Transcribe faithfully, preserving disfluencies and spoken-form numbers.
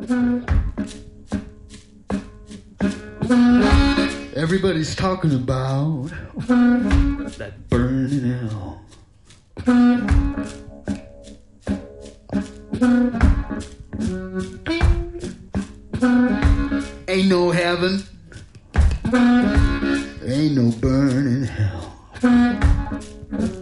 Everybody's talking about that burning hell. Ain't no heaven, ain't no burning hell.